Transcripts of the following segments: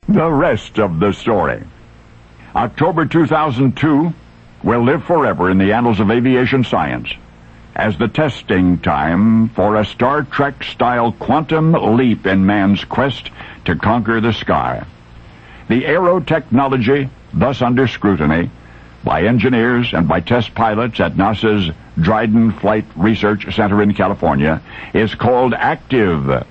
The rest of the story. October 2002 will live forever in the annals of aviation science as the testing time for a Star Trek-style quantum leap in man's quest to conquer the sky. The aero technology, thus under scrutiny, by engineers and by test pilots at NASA's Dryden Flight Research Center in California, is called Active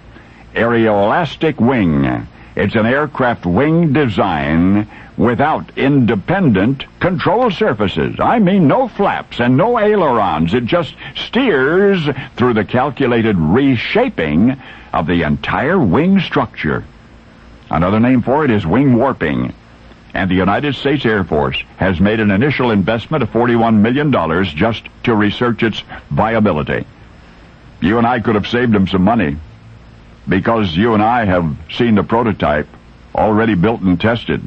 Aeroelastic Wing. It's an aircraft wing design without independent control surfaces. I mean, no flaps and no ailerons. It just steers through the calculated reshaping of the entire wing structure. Another name for it is wing warping. And the United States Air Force has made an initial investment of $41 million just to research its viability. You and I could have saved them some money, because you and I have seen the prototype already built and tested.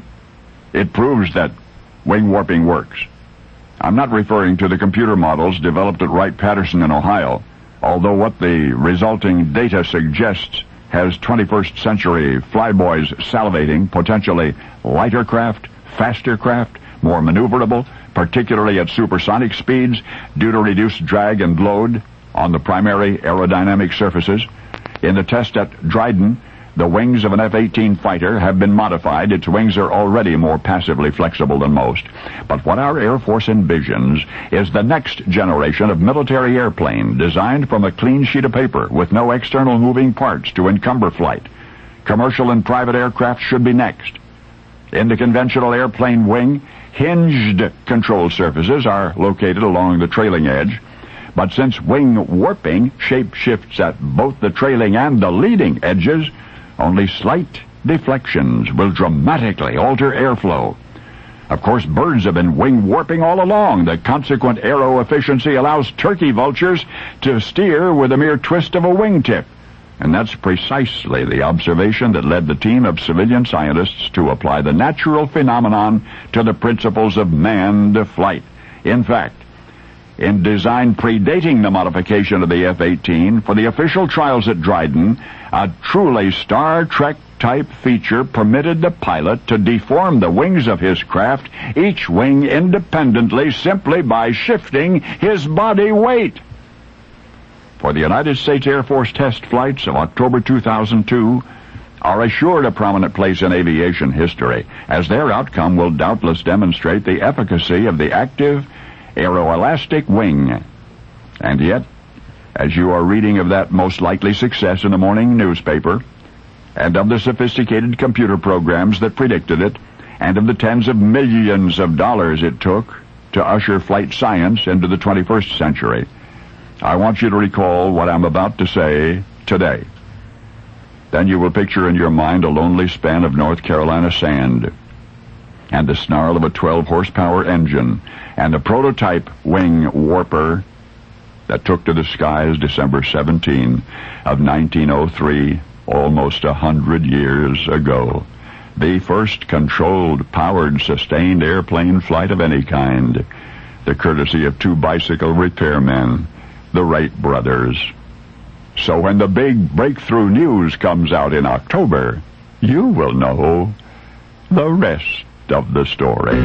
It proves that wing warping works. I'm not referring to the computer models developed at Wright-Patterson in Ohio, although what the resulting data suggests has 21st century flyboys salivating potentially lighter craft, faster craft, more maneuverable, particularly at supersonic speeds due to reduced drag and load on the primary aerodynamic surfaces. In the test at Dryden, the wings of an F-18 fighter have been modified. Its wings are already more passively flexible than most. But what our Air Force envisions is the next generation of military airplane designed from a clean sheet of paper with no external moving parts to encumber flight. Commercial and private aircraft should be next. In the conventional airplane wing, hinged control surfaces are located along the trailing edge. But since wing warping shape shifts at both the trailing and the leading edges, only slight deflections will dramatically alter airflow. Of course, birds have been wing warping all along. The consequent aero efficiency allows turkey vultures to steer with a mere twist of a wingtip. And that's precisely the observation that led the team of civilian scientists to apply the natural phenomenon to the principles of manned flight. In fact, in design predating the modification of the F-18, for the official trials at Dryden, a truly Star Trek-type feature permitted the pilot to deform the wings of his craft, each wing independently, simply by shifting his body weight. For the United States Air Force test flights of October 2002 are assured a prominent place in aviation history, as their outcome will doubtless demonstrate the efficacy of the Active Aeroelastic Wing. And yet, as you are reading of that most likely success in the morning newspaper, and of the sophisticated computer programs that predicted it, and of the tens of millions of dollars it took to usher flight science into the 21st century, I want you to recall what I'm about to say today. Then you will picture in your mind a lonely span of North Carolina sand, and the snarl of a 12-horsepower engine, and the prototype wing warper that took to the skies December 17 of 1903, almost 100 years ago. The first controlled, powered, sustained airplane flight of any kind, the courtesy of two bicycle repairmen, the Wright brothers. So when the big breakthrough news comes out in October, you will know the rest of the story.